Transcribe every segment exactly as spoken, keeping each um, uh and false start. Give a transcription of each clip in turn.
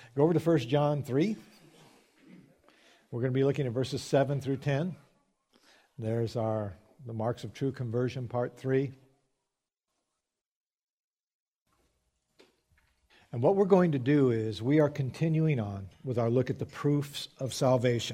Go over to First John three. We're going to be looking at verses seven through ten. There's our the marks of true conversion, part three. And what we're going to do is we are continuing on with our look at the proofs of salvation.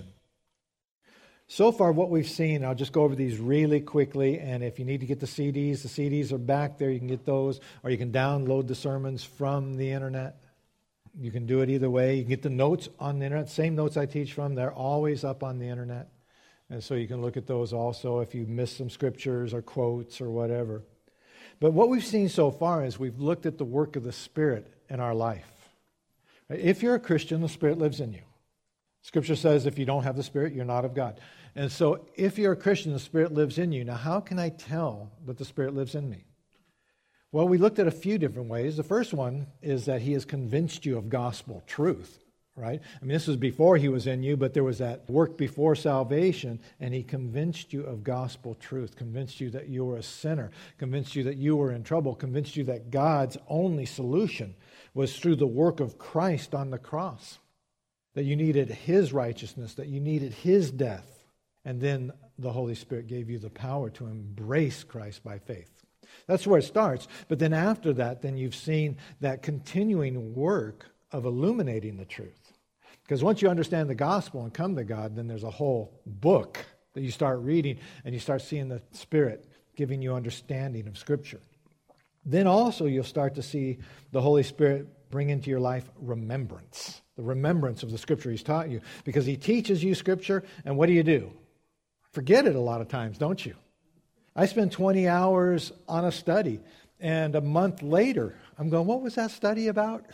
So far what we've seen, I'll just go over these really quickly, and if you need to get the C Ds, the C Ds are back there, you can get those, or you can download the sermons from the internet. You can do it either way. You can get the notes on the internet, same notes I teach from, they're always up on the internet. And so you can look at those also if you miss some scriptures or quotes or whatever. But what we've seen so far is we've looked at the work of the Spirit in our life. If you're a Christian, the Spirit lives in you. Scripture says if you don't have the Spirit, you're not of God. And so if you're a Christian, the Spirit lives in you. Now, how can I tell that the Spirit lives in me? Well, we looked at a few different ways. The first one is that He has convinced you of gospel truth, right? I mean, this was before He was in you, but there was that work before salvation, and He convinced you of gospel truth, convinced you that you were a sinner, convinced you that you were in trouble, convinced you that God's only solution was through the work of Christ on the cross, that you needed His righteousness, that you needed His death, and then the Holy Spirit gave you the power to embrace Christ by faith. That's where it starts. But then after that, then you've seen that continuing work of illuminating the truth. Because once you understand the gospel and come to God, then there's a whole book that you start reading, and you start seeing the Spirit giving you understanding of Scripture. Then also you'll start to see the Holy Spirit bring into your life remembrance, the remembrance of the Scripture He's taught you. Because He teaches you Scripture, and what do you do? Forget it a lot of times, don't you? I spend twenty hours on a study, and a month later, I'm going, what was that study about?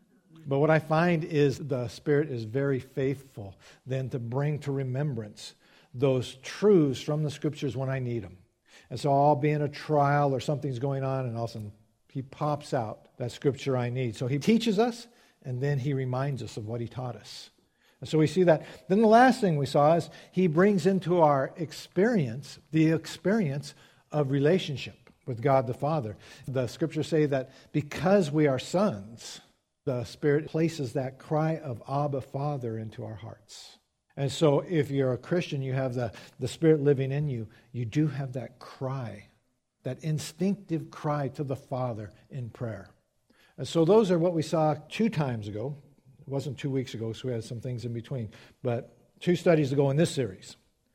But what I find is the Spirit is very faithful then to bring to remembrance those truths from the Scriptures when I need them. And so I'll be in a trial or something's going on, and all of a sudden He pops out that Scripture I need. So He teaches us, and then He reminds us of what He taught us. And so we see that. Then the last thing we saw is He brings into our experience the experience of relationship with God the Father. The Scriptures say that because we are sons, the Spirit places that cry of Abba, Father into our hearts. And so if you're a Christian, you have the, the Spirit living in you, you do have that cry, that instinctive cry to the Father in prayer. And so those are what we saw two times ago. It wasn't two weeks ago, so we had some things in between. But two studies ago in this series.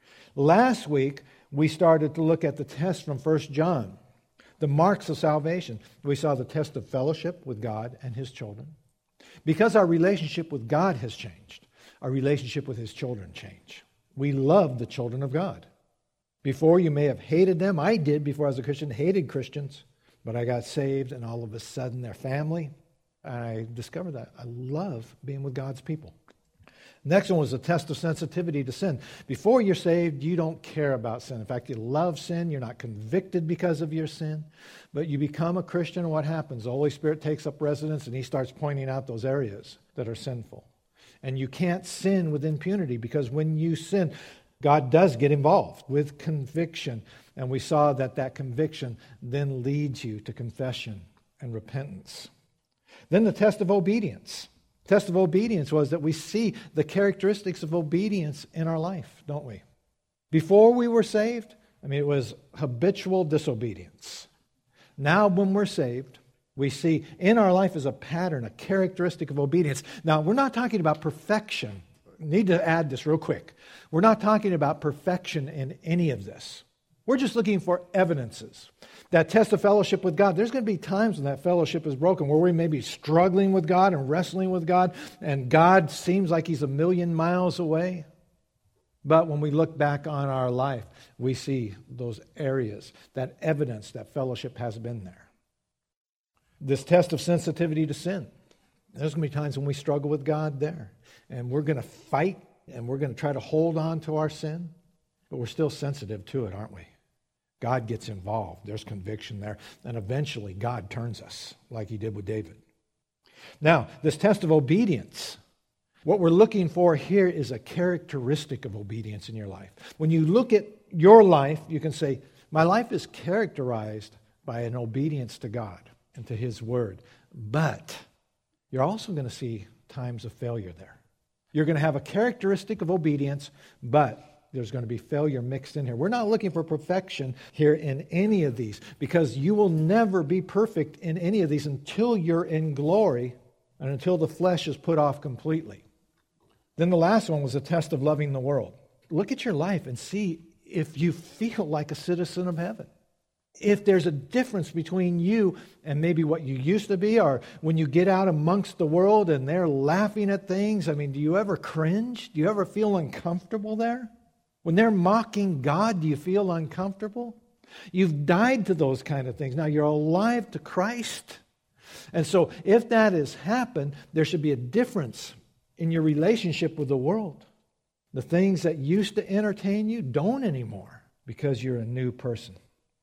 Last week, we started to look at the test from First John, the marks of salvation. We saw the test of fellowship with God and His children. Because our relationship with God has changed, our relationship with His children changed. We love the children of God. Before, you may have hated them. I did before I was a Christian, hated Christians. But I got saved, and all of a sudden, their family, I discovered that I love being with God's people. Next one was a test of sensitivity to sin. Before you're saved, you don't care about sin. In fact, you love sin. You're not convicted because of your sin. But you become a Christian, and what happens? The Holy Spirit takes up residence, and He starts pointing out those areas that are sinful. And you can't sin with impunity, because when you sin, God does get involved with conviction. And we saw that that conviction then leads you to confession and repentance. Then the test of obedience. The test of obedience was that we see the characteristics of obedience in our life, don't we? Before we were saved, I mean, it was habitual disobedience. Now when we're saved, we see in our life as a pattern, a characteristic of obedience. Now, we're not talking about perfection. Need to add this real quick. We're not talking about perfection in any of this. We're just looking for evidences. That test of fellowship with God, there's going to be times when that fellowship is broken, where we may be struggling with God and wrestling with God, and God seems like He's a million miles away. But when we look back on our life, we see those areas, that evidence that fellowship has been there. This test of sensitivity to sin. There's going to be times when we struggle with God there. And we're going to fight, and we're going to try to hold on to our sin. But we're still sensitive to it, aren't we? God gets involved. There's conviction there. And eventually, God turns us, like He did with David. Now, this test of obedience. What we're looking for here is a characteristic of obedience in your life. When you look at your life, you can say, my life is characterized by an obedience to God and to His Word. But you're also going to see times of failure there. You're going to have a characteristic of obedience, but there's going to be failure mixed in here. We're not looking for perfection here in any of these, because you will never be perfect in any of these until you're in glory and until the flesh is put off completely. Then the last one was a test of loving the world. Look at your life and see if you feel like a citizen of heaven. If there's a difference between you and maybe what you used to be, or when you get out amongst the world and they're laughing at things, I mean, do you ever cringe? Do you ever feel uncomfortable there? When they're mocking God, do you feel uncomfortable? You've died to those kind of things. Now you're alive to Christ. And so if that has happened, there should be a difference in your relationship with the world. The things that used to entertain you don't anymore because you're a new person.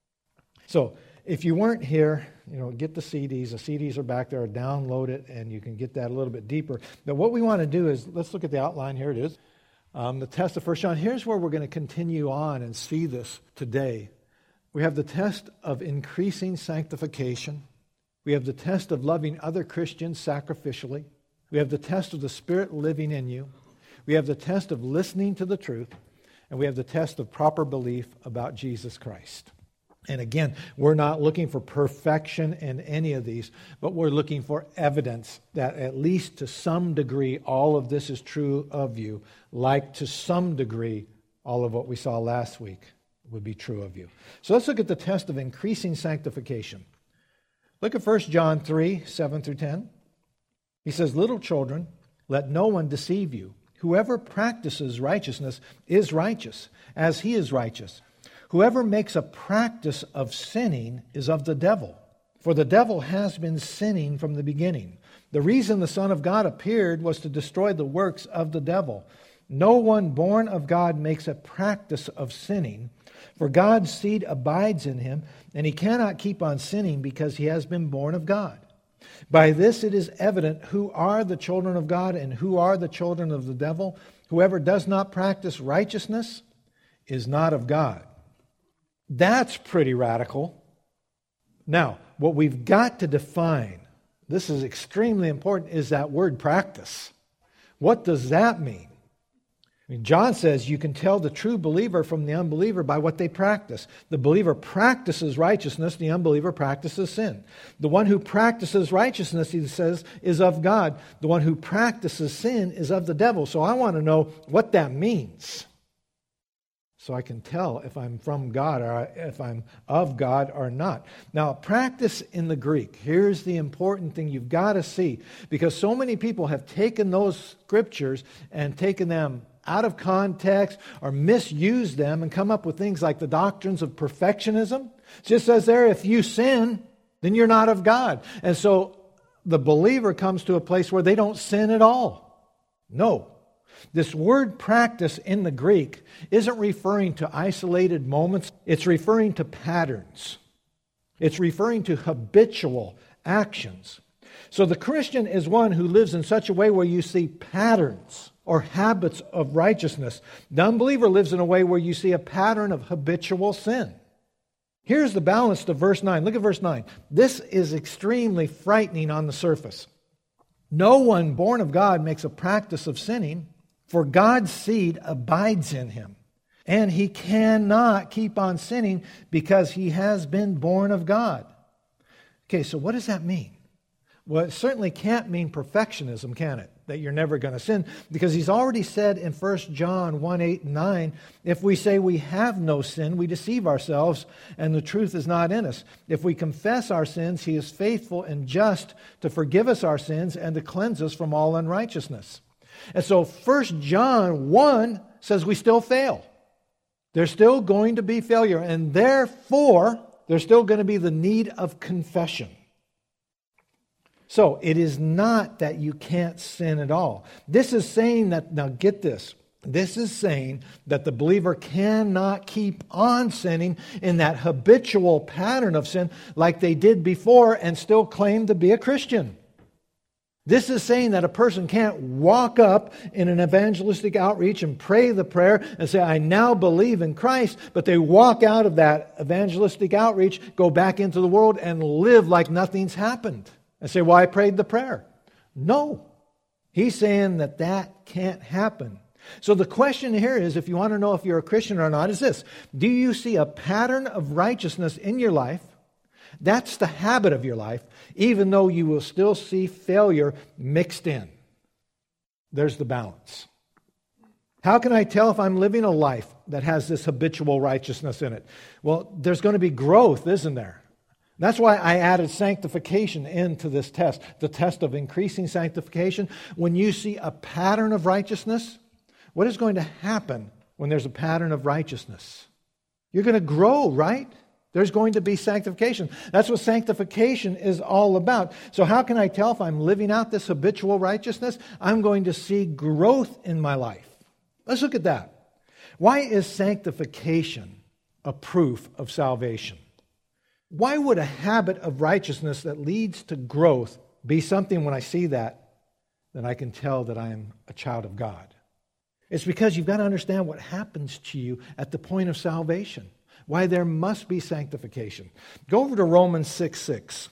So if you weren't here, you know, get the C Ds. The C Ds are back there. Download it, and you can get that a little bit deeper. But what we want to do is, let's look at the outline. Here it is. Um, the test of First John. Here's where we're going to continue on and see this today. We have the test of increasing sanctification. We have the test of loving other Christians sacrificially. We have the test of the Spirit living in you. We have the test of listening to the truth. And we have the test of proper belief about Jesus Christ. And again, we're not looking for perfection in any of these, but we're looking for evidence that at least to some degree all of this is true of you, like to some degree all of what we saw last week would be true of you. So let's look at the test of increasing sanctification. Look at First John three, seven through ten. He says, "Little children, let no one deceive you. Whoever practices righteousness is righteous, as he is righteous. Whoever makes a practice of sinning is of the devil, for the devil has been sinning from the beginning. The reason the Son of God appeared was to destroy the works of the devil. No one born of God makes a practice of sinning, for God's seed abides in him, and he cannot keep on sinning because he has been born of God. By this it is evident who are the children of God and who are the children of the devil. Whoever does not practice righteousness is not of God." That's pretty radical. Now, what we've got to define, this is extremely important, is that word practice. What does that mean? I mean, John says you can tell the true believer from the unbeliever by what they practice. The believer practices righteousness, the unbeliever practices sin. The one who practices righteousness, he says, is of God. The one who practices sin is of the devil. So I want to know what that means, so I can tell if I'm from God or if I'm of God or not. Now, practice in the Greek. Here's the important thing you've got to see, because so many people have taken those scriptures and taken them out of context or misused them and come up with things like the doctrines of perfectionism. It just says there, if you sin, then you're not of God. And so the believer comes to a place where they don't sin at all. No. This word practice in the Greek isn't referring to isolated moments. It's referring to patterns. It's referring to habitual actions. So the Christian is one who lives in such a way where you see patterns or habits of righteousness. The unbeliever lives in a way where you see a pattern of habitual sin. Here's the balance to verse nine. Look at verse nine. This is extremely frightening on the surface. No one born of God makes a practice of sinning, for God's seed abides in him, and he cannot keep on sinning because he has been born of God. Okay, so what does that mean? Well, it certainly can't mean perfectionism, can it? That you're never going to sin, because he's already said in First John one, eight, and nine, if we say we have no sin, we deceive ourselves, and the truth is not in us. If we confess our sins, he is faithful and just to forgive us our sins and to cleanse us from all unrighteousness. And so First John one says we still fail. There's still going to be failure, and therefore there's still going to be the need of confession. So it is not that you can't sin at all. This is saying that, now get this, this is saying that the believer cannot keep on sinning in that habitual pattern of sin like they did before and still claim to be a Christian. This is saying that a person can't walk up in an evangelistic outreach and pray the prayer and say, I now believe in Christ, but they walk out of that evangelistic outreach, go back into the world, and live like nothing's happened. And say, well, I prayed the prayer. No. He's saying that that can't happen. So the question here is, if you want to know if you're a Christian or not, is this. Do you see a pattern of righteousness in your life? That's the habit of your life, even though you will still see failure mixed in. There's the balance. How can I tell if I'm living a life that has this habitual righteousness in it? Well, there's going to be growth, isn't there? That's why I added sanctification into this test, the test of increasing sanctification. When you see a pattern of righteousness, what is going to happen when there's a pattern of righteousness? You're going to grow, right? There's going to be sanctification. That's what sanctification is all about. So how can I tell if I'm living out this habitual righteousness? I'm going to see growth in my life. Let's look at that. Why is sanctification a proof of salvation? Why would a habit of righteousness that leads to growth be something when I see that, then I can tell that I am a child of God? It's because you've got to understand what happens to you at the point of salvation. Why there must be sanctification. Go over to Romans six six.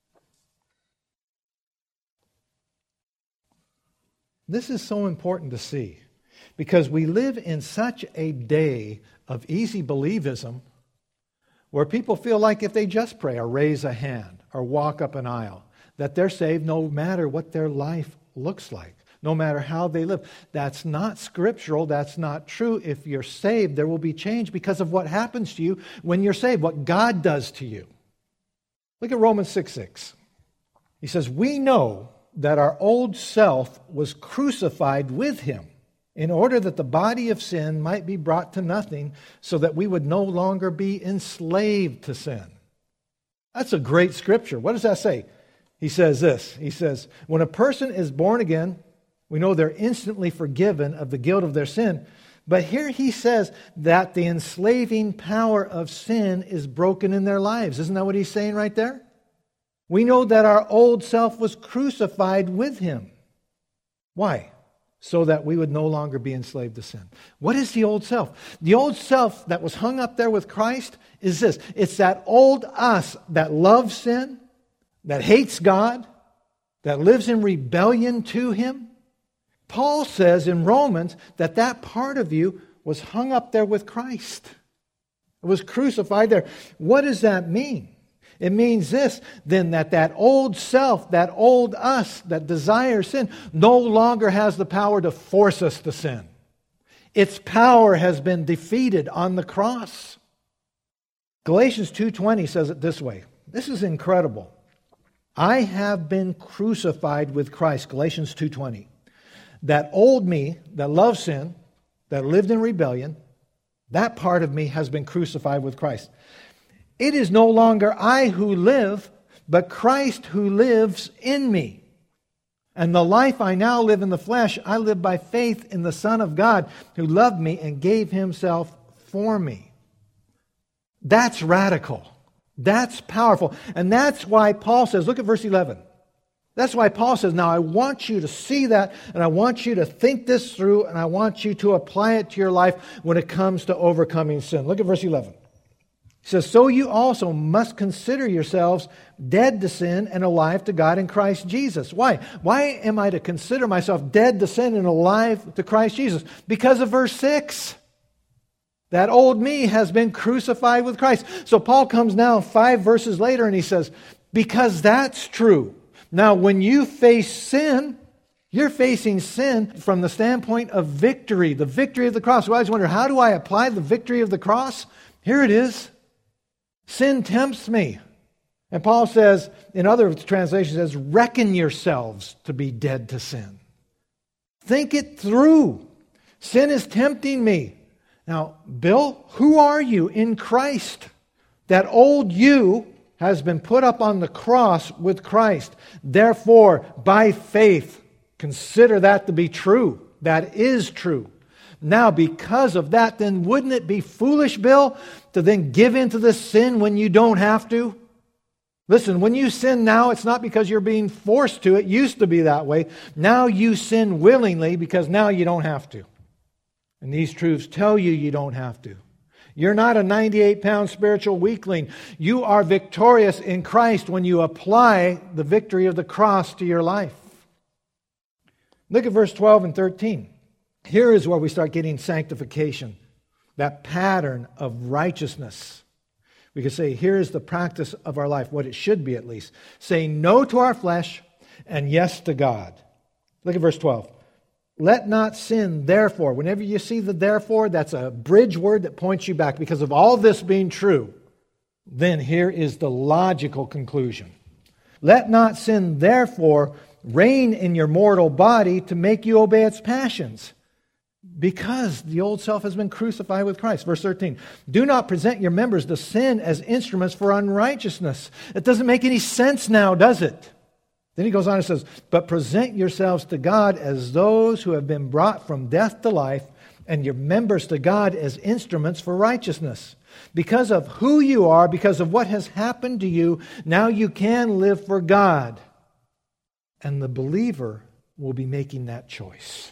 This is so important to see because we live in such a day of easy believism where people feel like if they just pray or raise a hand or walk up an aisle, that they're saved no matter what their life looks like, no matter how they live. That's not scriptural. That's not true. If you're saved, there will be change because of what happens to you when you're saved, what God does to you. Look at Romans six six. He says, we know that our old self was crucified with Him in order that the body of sin might be brought to nothing so that we would no longer be enslaved to sin. That's a great scripture. What does that say? He says this. He says, when a person is born again, we know they're instantly forgiven of the guilt of their sin. But here he says that the enslaving power of sin is broken in their lives. Isn't that what he's saying right there? We know that our old self was crucified with Him. Why? So that we would no longer be enslaved to sin. What is the old self? The old self that was hung up there with Christ is this. It's that old us that loves sin, that hates God, that lives in rebellion to Him. Paul says in Romans that that part of you was hung up there with Christ. It was crucified there. What does that mean? It means this, then, that that old self, that old us that desires sin, no longer has the power to force us to sin. Its power has been defeated on the cross. Galatians two twenty says it this way. This is incredible. I have been crucified with Christ, Galatians two twenty. That old me that loved sin, that lived in rebellion, that part of me has been crucified with Christ. It is no longer I who live, but Christ who lives in me. And the life I now live in the flesh, I live by faith in the Son of God who loved me and gave Himself for me. That's radical. That's powerful. And that's why Paul says, look at verse eleven. That's why Paul says, now I want you to see that, and I want you to think this through, and I want you to apply it to your life when it comes to overcoming sin. Look at verse eleven. He says, so you also must consider yourselves dead to sin and alive to God in Christ Jesus. Why? Why am I to consider myself dead to sin and alive to Christ Jesus? Because of verse six. That old me has been crucified with Christ. So Paul comes now five verses later and he says, because that's true. Now when you face sin, you're facing sin from the standpoint of victory, the victory of the cross. So I always wonder, how do I apply the victory of the cross? Here it is. Sin tempts me. And Paul says, in other translations, says, reckon yourselves to be dead to sin. Think it through. Sin is tempting me. Now, Bill, who are you in Christ? That old you has been put up on the cross with Christ. Therefore, by faith, consider that to be true. That is true. Now, because of that, then wouldn't it be foolish, Bill, to then give in to this sin when you don't have to? Listen, when you sin now, it's not because you're being forced to. It used to be that way. Now you sin willingly because now you don't have to. And these truths tell you you don't have to. You're not a ninety-eight pound spiritual weakling. You are victorious in Christ when you apply the victory of the cross to your life. Look at verse twelve and thirteen. Here is where we start getting sanctification, that pattern of righteousness. We could say, here is the practice of our life, what it should be at least. Saying no to our flesh and yes to God. Look at verse twelve. Let not sin, therefore. Whenever you see the therefore, that's a bridge word that points you back. Because of all this being true, then here is the logical conclusion. Let not sin, therefore, reign in your mortal body to make you obey its passions. Because the old self has been crucified with Christ. Verse thirteen. Do not present your members to sin as instruments for unrighteousness. It doesn't make any sense now, does it? Then he goes on and says, but present yourselves to God as those who have been brought from death to life, and your members to God as instruments for righteousness. Because of who you are, because of what has happened to you, now you can live for God. And the believer will be making that choice.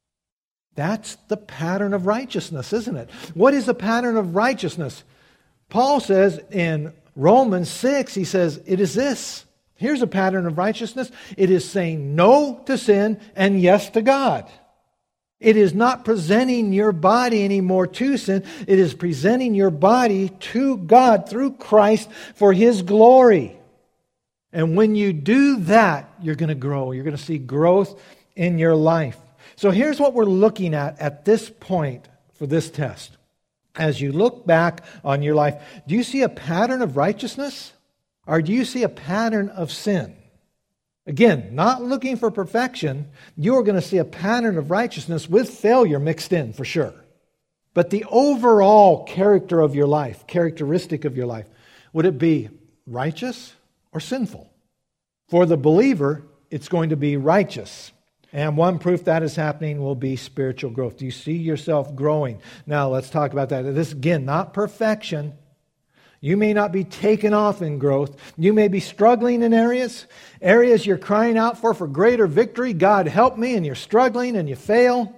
That's the pattern of righteousness, isn't it? What is the pattern of righteousness? Paul says in Romans six, he says, it is this. Here's a pattern of righteousness. It is saying no to sin and yes to God. It is not presenting your body anymore to sin. It is presenting your body to God through Christ for His glory. And when you do that, you're going to grow. You're going to see growth in your life. So here's what we're looking at at this point for this test. As you look back on your life, do you see a pattern of righteousness? Or do you see a pattern of sin? Again, not looking for perfection, you're going to see a pattern of righteousness with failure mixed in, for sure. But the overall character of your life, characteristic of your life, would it be righteous or sinful? For the believer, it's going to be righteous. And one proof that is happening will be spiritual growth. Do you see yourself growing? Now, let's talk about that. This, again, not perfection. You may not be taken off in growth. You may be struggling in areas, areas you're crying out for, for greater victory. God, help me, and you're struggling and you fail.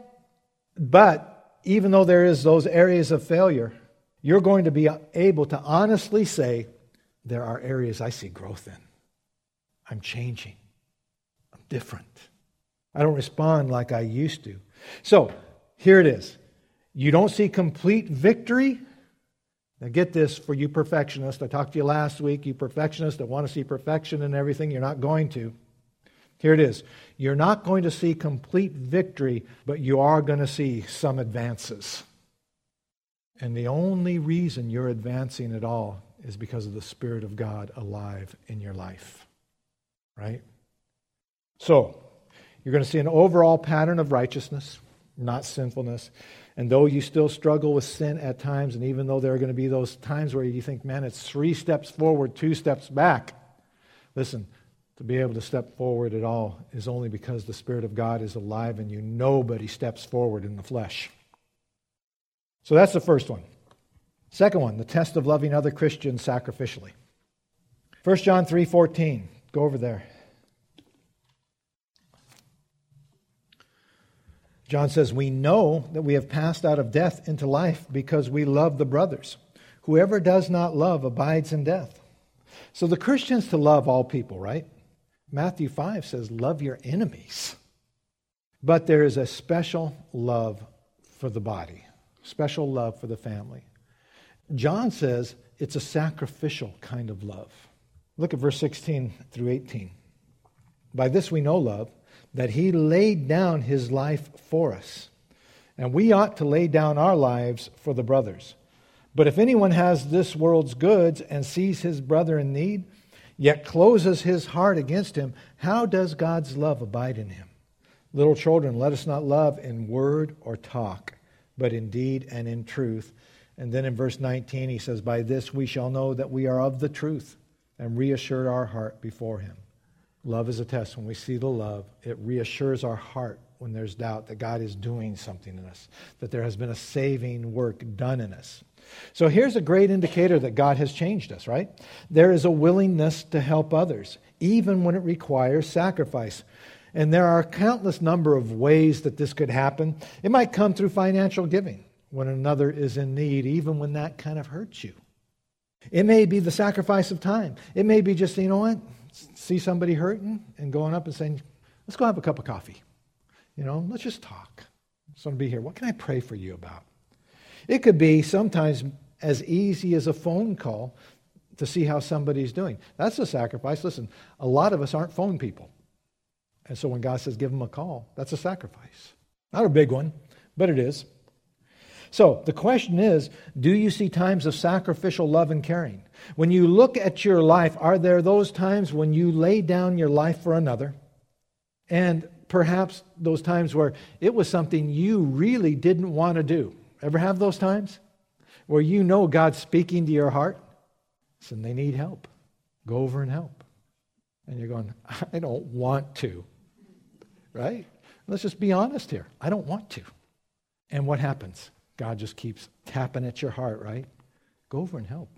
But even though there is those areas of failure, you're going to be able to honestly say, there are areas I see growth in. I'm changing. I'm different. I don't respond like I used to. So, here it is. You don't see complete victory. Now get this, for you perfectionists. I talked to you last week, you perfectionists that want to see perfection in everything. You're not going to. Here it is. You're not going to see complete victory, but you are going to see some advances. And the only reason you're advancing at all is because of the Spirit of God alive in your life. Right? So, you're going to see an overall pattern of righteousness, not sinfulness. And though you still struggle with sin at times, and even though there are going to be those times where you think, man, it's three steps forward, two steps back. Listen, to be able to step forward at all is only because the Spirit of God is alive in you. Nobody steps forward in the flesh. So that's the first one. Second one, the test of loving other Christians sacrificially. First John three fourteen. Go over there. John says, we know that we have passed out of death into life because we love the brothers. Whoever does not love abides in death. So the Christian's to love all people, right? Matthew five says, love your enemies. But there is a special love for the body, special love for the family. John says it's a sacrificial kind of love. Look at verse sixteen through eighteen. By this we know love, that He laid down His life for us. And we ought to lay down our lives for the brothers. But if anyone has this world's goods and sees his brother in need, yet closes his heart against him, how does God's love abide in him? Little children, let us not love in word or talk, but in deed and in truth. And then in verse nineteen he says, by this we shall know that we are of the truth, and reassure our heart before Him. Love is a test. When we see the love, it reassures our heart when there's doubt that God is doing something in us, that there has been a saving work done in us. So here's a great indicator that God has changed us, right? There is a willingness to help others, even when it requires sacrifice. And there are a countless number of ways that this could happen. It might come through financial giving when another is in need, even when that kind of hurts you. It may be the sacrifice of time. It may be just, you know what, see somebody hurting and going up and saying, let's go have a cup of coffee. You know, let's just talk. I just want to be here. What can I pray for you about? It could be sometimes as easy as a phone call to see how somebody's doing. That's a sacrifice. Listen, a lot of us aren't phone people. And so when God says give them a call, that's a sacrifice. Not a big one, but it is. So the question is, do you see times of sacrificial love and caring? When you look at your life, are there those times when you lay down your life for another? And perhaps those times where it was something you really didn't want to do. Ever have those times? Where you know God's speaking to your heart? Listen, they need help. Go over and help. And you're going, I don't want to. Right? Let's just be honest here. I don't want to. And what happens? God just keeps tapping at your heart, right? Go over and help.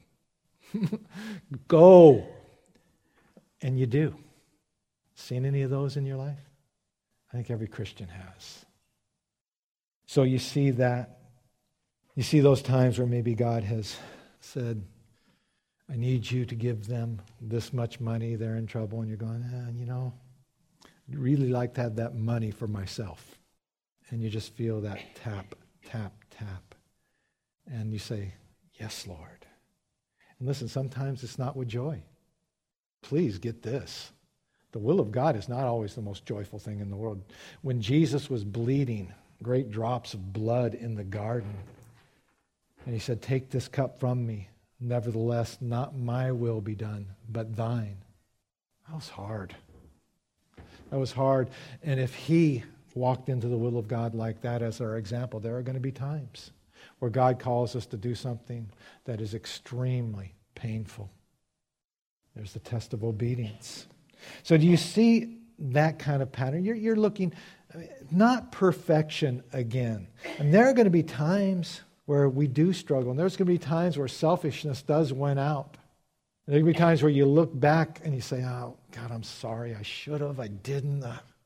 Go. And you do. Seen any of those in your life? I think every Christian has. So you see that. You see those times where maybe God has said, I need you to give them this much money. They're in trouble. And you're going, ah, you know, I'd really like to have that money for myself. And you just feel that tap, tap, tap. And you say, yes, Lord. And listen, sometimes it's not with joy. Please get this. The will of God is not always the most joyful thing in the world. When Jesus was bleeding great drops of blood in the garden, and he said, take this cup from me. Nevertheless, not my will be done, but thine. That was hard. That was hard. And if he walked into the will of God like that as our example, there are going to be times where God calls us to do something that is extremely painful. There's the test of obedience. So do you see that kind of pattern? You're, you're looking, not perfection again. And there are going to be times where we do struggle. And there's going to be times where selfishness does win out. There are going to be times where you look back and you say, oh, God, I'm sorry. I should have. I didn't.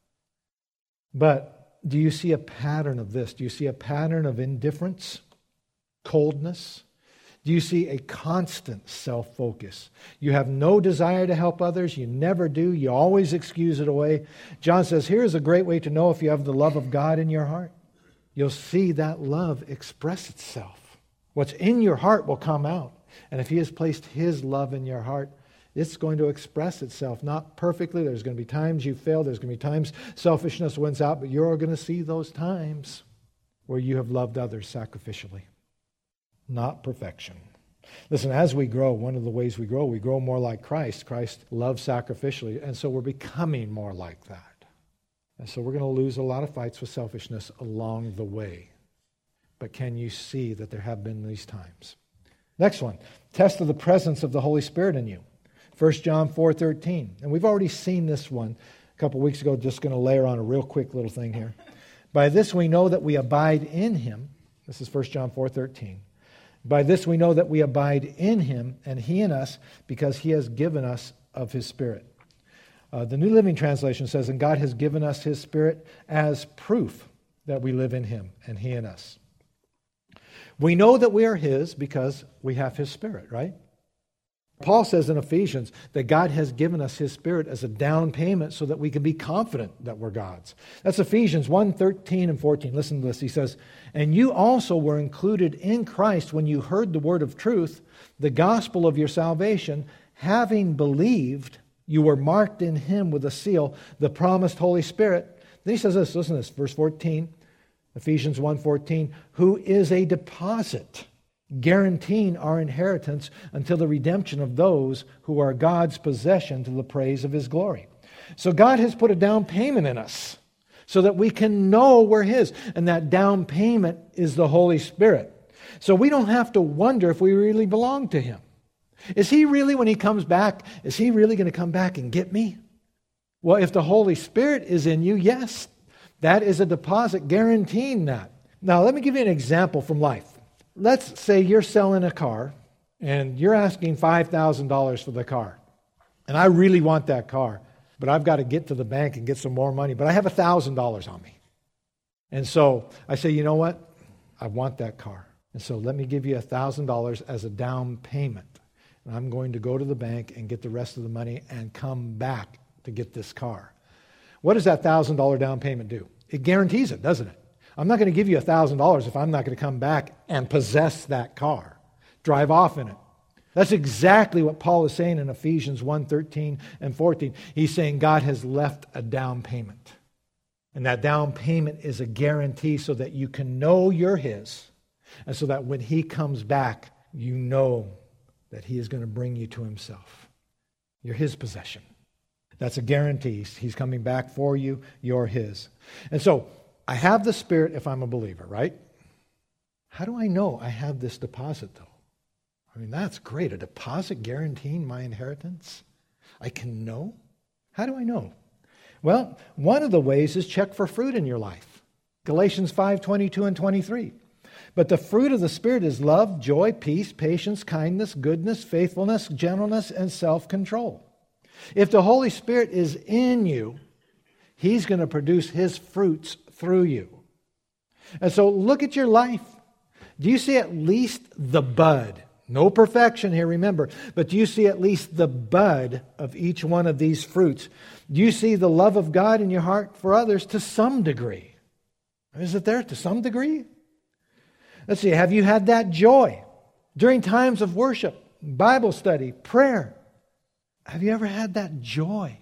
But do you see a pattern of this? Do you see a pattern of indifference, coldness? Do you see a constant self-focus? You have no desire to help others. You never do. You always excuse it away. John says, here's a great way to know if you have the love of God in your heart. You'll see that love express itself. What's in your heart will come out. And if he has placed his love in your heart, it's going to express itself. Not perfectly. There's going to be times you fail. There's going to be times selfishness wins out. But you're going to see those times where you have loved others sacrificially. Not perfection. Listen, as we grow, one of the ways we grow, we grow more like Christ. Christ loves sacrificially, and so we're becoming more like that. And so we're going to lose a lot of fights with selfishness along the way. But can you see that there have been these times? Next one, test of the presence of the Holy Spirit in you. First John four thirteen. And we've already seen this one a couple weeks ago. Just going to layer on a real quick little thing here. By this we know that we abide in him. This is First John four thirteen. By this we know that we abide in him and he in us because he has given us of his Spirit. Uh, the New Living Translation says, and God has given us his Spirit as proof that we live in him and he in us. We know that we are his because we have his Spirit, right? Paul says in Ephesians that God has given us his Spirit as a down payment so that we can be confident that we're God's. That's Ephesians one thirteen and fourteen. Listen to this. He says, and you also were included in Christ when you heard the word of truth, the gospel of your salvation. Having believed, you were marked in him with a seal, the promised Holy Spirit. Then he says this, listen to this, verse fourteen, Ephesians one fourteen, who is a deposit guaranteeing our inheritance until the redemption of those who are God's possession to the praise of his glory. So God has put a down payment in us so that we can know we're his. And that down payment is the Holy Spirit. So we don't have to wonder if we really belong to him. Is he really, when he comes back, is he really going to come back and get me? Well, if the Holy Spirit is in you, yes, that is a deposit guaranteeing that. Now, let me give you an example from life. Let's say you're selling a car and you're asking five thousand dollars for the car. And I really want that car, but I've got to get to the bank and get some more money. But I have one thousand dollars on me. And so I say, you know what? I want that car. And so let me give you one thousand dollars as a down payment. And I'm going to go to the bank and get the rest of the money and come back to get this car. What does that one thousand dollars down payment do? It guarantees it, doesn't it? I'm not going to give you one thousand dollars if I'm not going to come back and possess that car, drive off in it. That's exactly what Paul is saying in Ephesians one, thirteen and fourteen. He's saying God has left a down payment. And that down payment is a guarantee so that you can know you're His. And so that when He comes back, you know that He is going to bring you to Himself. You're His possession. That's a guarantee. He's coming back for you. You're His. And so, I have the Spirit if I'm a believer, right? How do I know I have this deposit, though? I mean, that's great. A deposit guaranteeing my inheritance? I can know? How do I know? Well, one of the ways is check for fruit in your life. Galatians five, twenty-two and twenty-three. But the fruit of the Spirit is love, joy, peace, patience, kindness, goodness, faithfulness, gentleness, and self-control. If the Holy Spirit is in you, He's going to produce His fruits through you. And so look at your life. Do you see at least the bud? No perfection here, remember. But do you see at least the bud of each one of these fruits? Do you see the love of God in your heart for others to some degree? Is it there to some degree? Let's see, have you had that joy during times of worship, Bible study, prayer? Have you ever had that joy?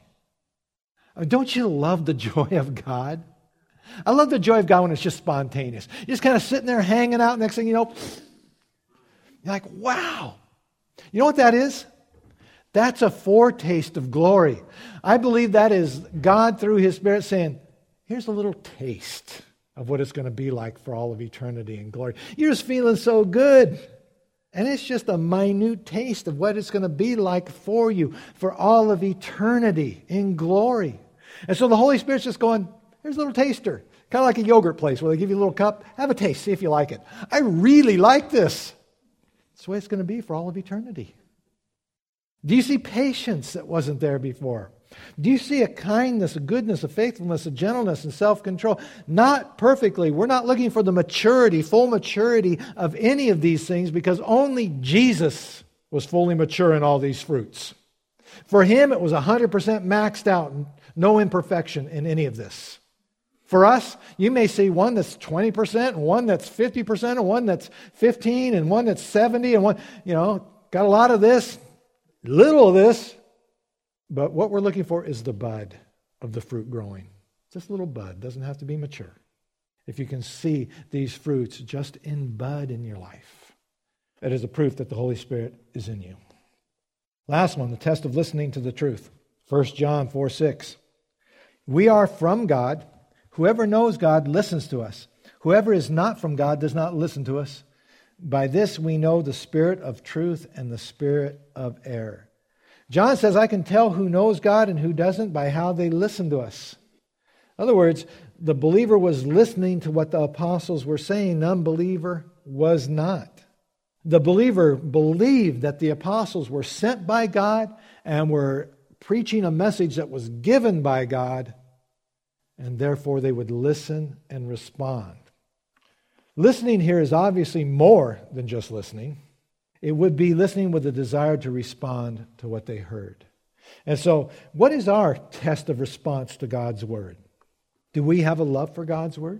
Don't you love the joy of God? I love the joy of God when it's just spontaneous. You're just kind of sitting there hanging out. Next thing you know, you're like, wow. You know what that is? That's a foretaste of glory. I believe that is God through His Spirit saying, here's a little taste of what it's going to be like for all of eternity in glory. You're just feeling so good. And it's just a minute taste of what it's going to be like for you for all of eternity in glory. And so the Holy Spirit's just going, here's a little taster. Kind of like a yogurt place where they give you a little cup. Have a taste. See if you like it. I really like this. That's the way it's going to be for all of eternity. Do you see patience that wasn't there before? Do you see a kindness, a goodness, a faithfulness, a gentleness, and self-control? Not perfectly. We're not looking for the maturity, full maturity of any of these things because only Jesus was fully mature in all these fruits. For Him, it was one hundred percent maxed out, and no imperfection in any of this. For us, you may see one that's twenty percent, and one that's fifty percent, and one that's fifteen, and one that's seventy, and one, you know, got a lot of this, little of this. But what we're looking for is the bud of the fruit growing. Just a little bud. Doesn't have to be mature. If you can see these fruits just in bud in your life, that is a proof that the Holy Spirit is in you. Last one, the test of listening to the truth. First John four six. We are from God. Whoever knows God listens to us. Whoever is not from God does not listen to us. By this we know the spirit of truth and the spirit of error. John says, I can tell who knows God and who doesn't by how they listen to us. In other words, the believer was listening to what the apostles were saying. The unbeliever was not. The believer believed that the apostles were sent by God and were preaching a message that was given by God, and therefore they would listen and respond. Listening here is obviously more than just listening. It would be listening with a desire to respond to what they heard. And so, what is our test of response to God's Word? Do we have a love for God's Word?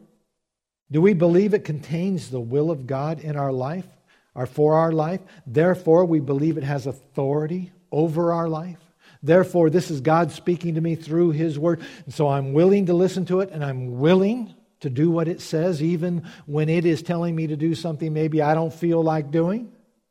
Do we believe it contains the will of God in our life, or for our life? Therefore, we believe it has authority over our life. Therefore, this is God speaking to me through His Word. And so I'm willing to listen to it, and I'm willing to do what it says, even when it is telling me to do something maybe I don't feel like doing.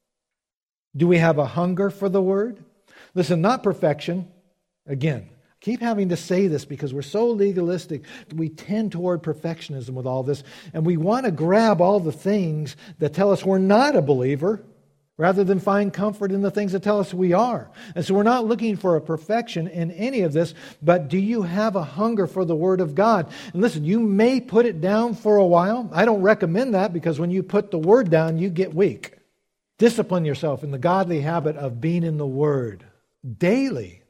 Do we have a hunger for the Word? Listen, not perfection. Again, keep having to say this because we're so legalistic. We tend toward perfectionism with all this. And we want to grab all the things that tell us we're not a believer rather than find comfort in the things that tell us we are. And so we're not looking for a perfection in any of this. But do you have a hunger for the Word of God? And listen, you may put it down for a while. I don't recommend that because when you put the Word down, you get weak. Discipline yourself in the godly habit of being in the Word daily.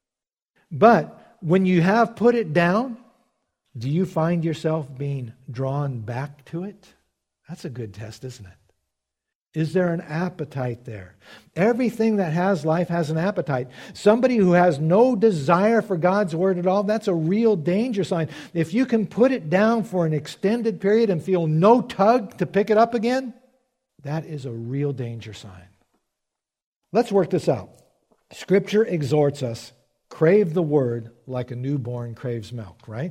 But when you have put it down, do you find yourself being drawn back to it? That's a good test, isn't it? Is there an appetite there? Everything that has life has an appetite. Somebody who has no desire for God's Word at all, that's a real danger sign. If you can put it down for an extended period and feel no tug to pick it up again, that is a real danger sign. Let's work this out. Scripture exhorts us, crave the Word like a newborn craves milk, right?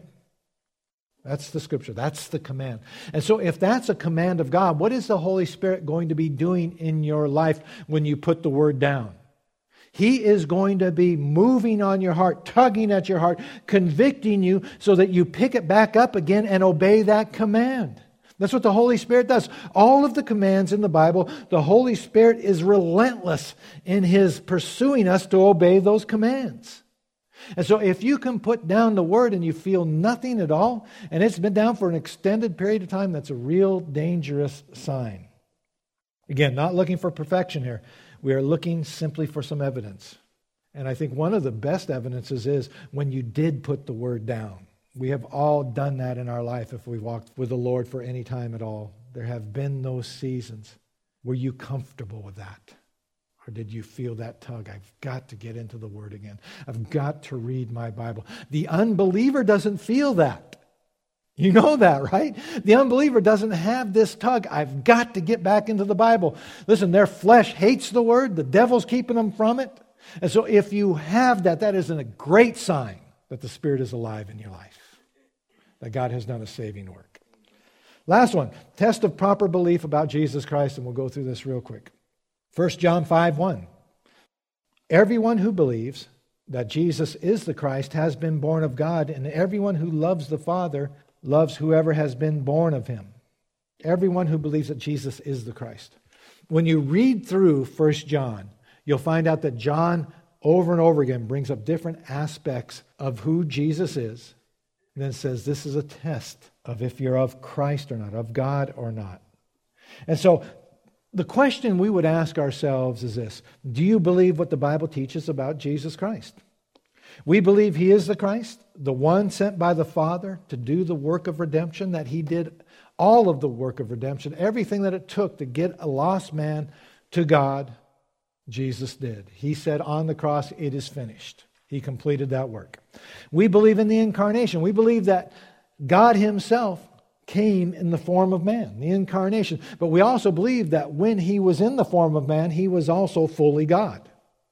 That's the Scripture. That's the command. And so if that's a command of God, what is the Holy Spirit going to be doing in your life when you put the Word down? He is going to be moving on your heart, tugging at your heart, convicting you so that you pick it back up again and obey that command. That's what the Holy Spirit does. All of the commands in the Bible, the Holy Spirit is relentless in His pursuing us to obey those commands. And so if you can put down the Word and you feel nothing at all, and it's been down for an extended period of time, that's a real dangerous sign. Again, not looking for perfection here. We are looking simply for some evidence. And I think one of the best evidences is when you did put the Word down. We have all done that in our life if we walked with the Lord for any time at all. There have been those seasons. Were you comfortable with that? Or did you feel that tug? I've got to get into the Word again. I've got to read my Bible. The unbeliever doesn't feel that. You know that, right? The unbeliever doesn't have this tug. I've got to get back into the Bible. Listen, their flesh hates the Word. The devil's keeping them from it. And so if you have that, that is a great sign that the Spirit is alive in your life, that God has done a saving work. Last one, test of proper belief about Jesus Christ, and we'll go through this real quick. First John five one. Everyone who believes that Jesus is the Christ has been born of God, and everyone who loves the Father loves whoever has been born of Him. Everyone who believes that Jesus is the Christ. When you read through First John, you'll find out that John over and over again brings up different aspects of who Jesus is, and then says this is a test of if you're of Christ or not, of God or not. And so the question we would ask ourselves is this: do you believe what the Bible teaches about Jesus Christ? We believe He is the Christ, the one sent by the Father to do the work of redemption, that He did all of the work of redemption, everything that it took to get a lost man to God, Jesus did. He said on the cross, it is finished. He completed that work. We believe in the incarnation. We believe that God Himself came in the form of man, the incarnation. But we also believe that when He was in the form of man, He was also fully God.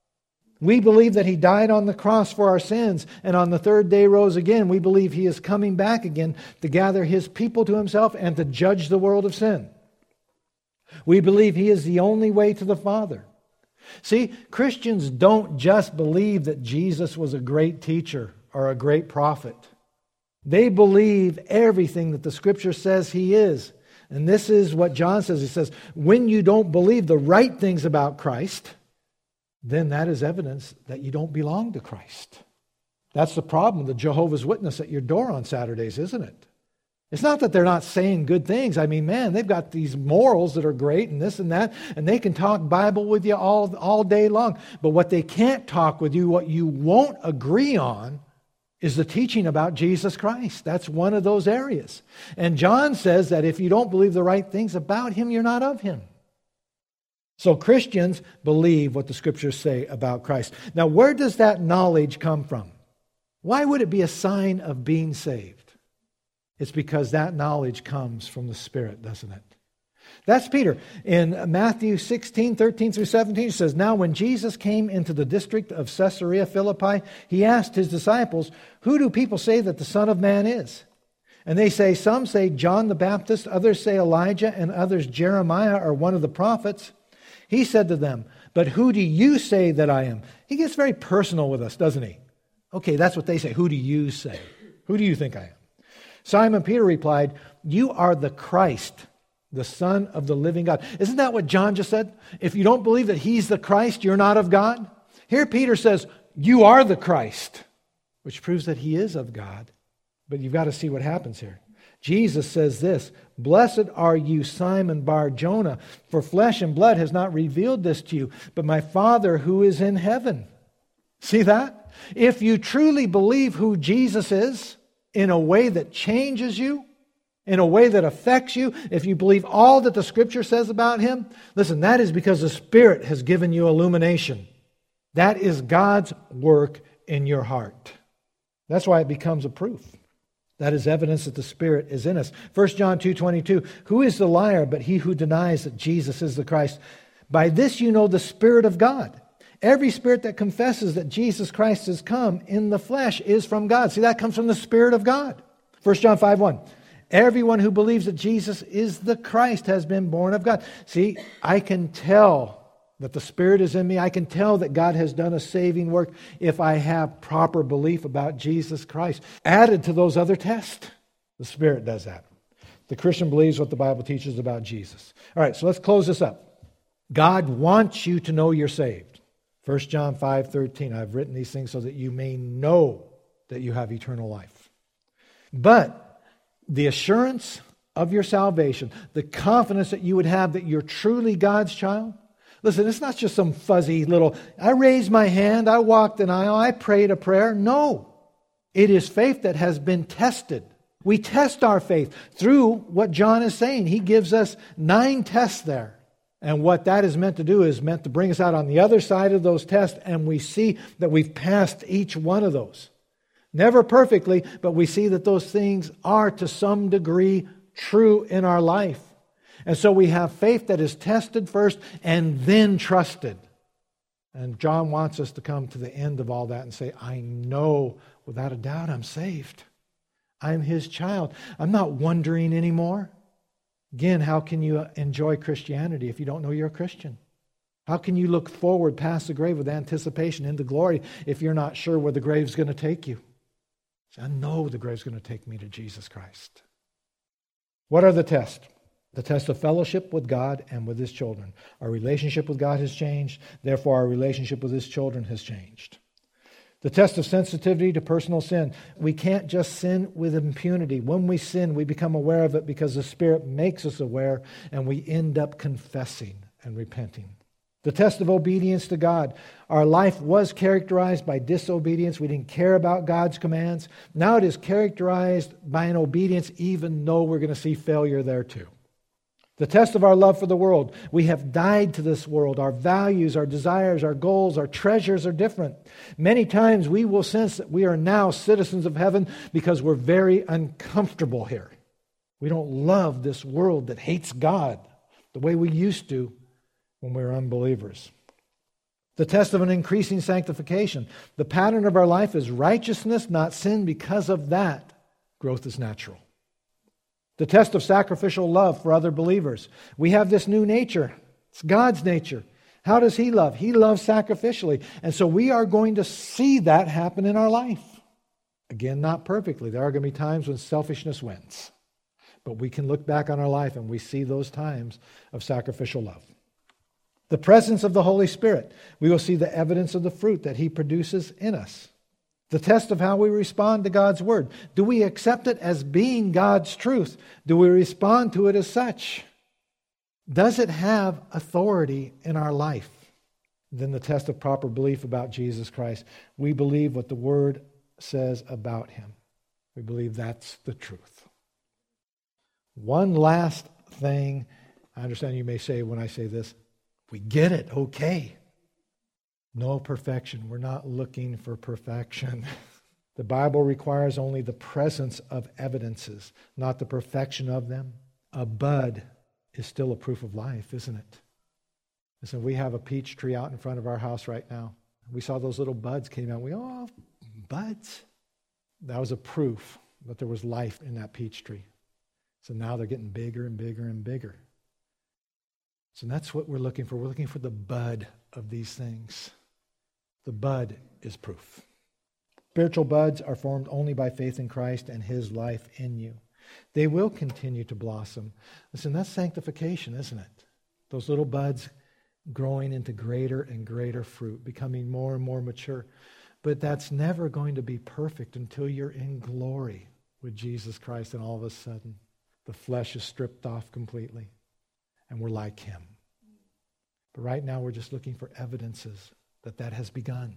We believe that He died on the cross for our sins, and on the third day rose again. We believe He is coming back again to gather His people to Himself and to judge the world of sin. We believe He is the only way to the Father. See, Christians don't just believe that Jesus was a great teacher or a great prophet. They believe everything that the Scripture says He is. And this is what John says. He says, when you don't believe the right things about Christ, then that is evidence that you don't belong to Christ. That's the problem with the Jehovah's Witness at your door on Saturdays, isn't it? It's not that they're not saying good things. I mean, man, they've got these morals that are great and this and that, and they can talk Bible with you all, all day long. But what they can't talk with you, what you won't agree on, is the teaching about Jesus Christ. That's one of those areas. And John says that if you don't believe the right things about Him, you're not of Him. So Christians believe what the Scriptures say about Christ. Now, where does that knowledge come from? Why would it be a sign of being saved? It's because that knowledge comes from the Spirit, doesn't it? That's Peter. In Matthew sixteen, thirteen through seventeen, it says, now when Jesus came into the district of Caesarea Philippi, He asked His disciples, who do people say that the Son of Man is? And they say, some say John the Baptist, others say Elijah, and others Jeremiah or one of the prophets. He said to them, but who do you say that I am? He gets very personal with us, doesn't He? Okay, that's what they say. Who do you say? Who do you think I am? Simon Peter replied, you are the Christ, the Son of the living God. Isn't that what John just said? If you don't believe that He's the Christ, you're not of God. Here Peter says, you are the Christ, which proves that He is of God. But you've got to see what happens here. Jesus says this, blessed are you, Simon Bar-Jonah, for flesh and blood has not revealed this to you, but my Father who is in heaven. See that? If you truly believe who Jesus is, in a way that changes you, in a way that affects you, if you believe all that the Scripture says about Him, listen, that is because the Spirit has given you illumination. That is God's work in your heart. That's why it becomes a proof. That is evidence that the Spirit is in us. First John two twenty-two, who is the liar but he who denies that Jesus is the Christ? By this you know the Spirit of God. Every spirit that confesses that Jesus Christ has come in the flesh is from God. See, that comes from the Spirit of God. First John five one, everyone who believes that Jesus is the Christ has been born of God. See, I can tell that the Spirit is in me. I can tell that God has done a saving work if I have proper belief about Jesus Christ. Added to those other tests, the Spirit does that. The Christian believes what the Bible teaches about Jesus. All right, so let's close this up. God wants you to know you're saved. First John five thirteen, I've written these things so that you may know that you have eternal life. But the assurance of your salvation, the confidence that you would have that you're truly God's child, listen, it's not just some fuzzy little, I raised my hand, I walked an aisle, I prayed a prayer. No. It is faith that has been tested. We test our faith through what John is saying. He gives us nine tests there. And what that is meant to do is meant to bring us out on the other side of those tests, and we see that we've passed each one of those. Never perfectly, but we see that those things are to some degree true in our life. And so we have faith that is tested first and then trusted. And John wants us to come to the end of all that and say, I know without a doubt I'm saved. I'm His child. I'm not wondering anymore. Again, how can you enjoy Christianity if you don't know you're a Christian? How can you look forward past the grave with anticipation into glory if you're not sure where the grave's going to take you? I know the grave's going to take me to Jesus Christ. What are the tests? The test of fellowship with God and with His children. Our relationship with God has changed. Therefore, our relationship with His children has changed. The test of sensitivity to personal sin. We can't just sin with impunity. When we sin, we become aware of it because the Spirit makes us aware, and we end up confessing and repenting. The test of obedience to God. Our life was characterized by disobedience. We didn't care about God's commands. Now it is characterized by an obedience even though we're going to see failure there too. The test of our love for the world. We have died to this world. Our values, our desires, our goals, our treasures are different. Many times we will sense that we are now citizens of heaven because we're very uncomfortable here. We don't love this world that hates God the way we used to when we were unbelievers. The test of an increasing sanctification. The pattern of our life is righteousness, not sin. Because of that, growth is natural. The test of sacrificial love for other believers. We have this new nature. It's God's nature. How does He love? He loves sacrificially. And so we are going to see that happen in our life. Again, not perfectly. There are going to be times when selfishness wins. But we can look back on our life and we see those times of sacrificial love. The presence of the Holy Spirit. We will see the evidence of the fruit that He produces in us. The test of how we respond to God's Word. Do we accept it as being God's truth? Do we respond to it as such? Does it have authority in our life? Then the test of proper belief about Jesus Christ. We believe what the Word says about Him. We believe that's the truth. One last thing. I understand you may say when I say this, we get it, okay. No perfection. We're not looking for perfection. The Bible requires only the presence of evidences, not the perfection of them. A bud is still a proof of life, isn't it? Listen, we have a peach tree out in front of our house right now. We saw those little buds came out. We, oh, buds. That was a proof that there was life in that peach tree. So now they're getting bigger and bigger and bigger. So that's what we're looking for. We're looking for the bud of these things. The bud is proof. Spiritual buds are formed only by faith in Christ and His life in you. They will continue to blossom. Listen, that's sanctification, isn't it? Those little buds growing into greater and greater fruit, becoming more and more mature. But that's never going to be perfect until you're in glory with Jesus Christ, and all of a sudden the flesh is stripped off completely and we're like Him. But right now we're just looking for evidences that that has begun.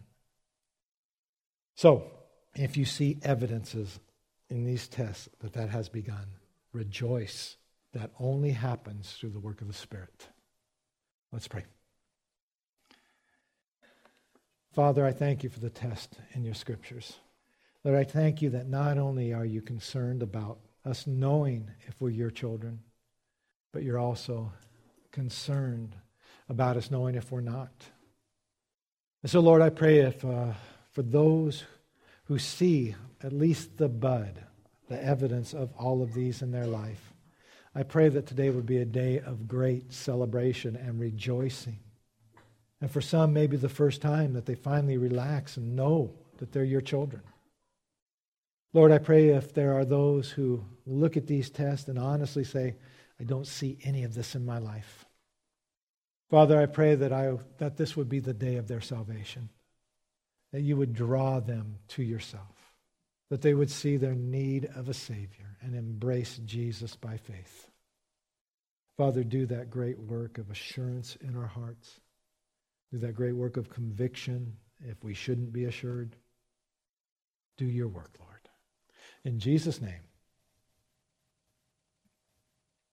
So, if you see evidences in these tests that that has begun, rejoice that only happens through the work of the Spirit. Let's pray. Father, I thank you for the test in your scriptures. Lord, I thank you that not only are you concerned about us knowing if we're your children, but you're also concerned about us knowing if we're not. And so, Lord, I pray if uh, for those who see at least the bud, the evidence of all of these in their life, I pray that today would be a day of great celebration and rejoicing. And for some, maybe the first time that they finally relax and know that they're your children. Lord, I pray if there are those who look at these tests and honestly say, I don't see any of this in my life. Father, I pray that I that this would be the day of their salvation, that you would draw them to yourself, that they would see their need of a Savior and embrace Jesus by faith. Father, do that great work of assurance in our hearts. Do that great work of conviction if we shouldn't be assured. Do your work, Lord. In Jesus' name.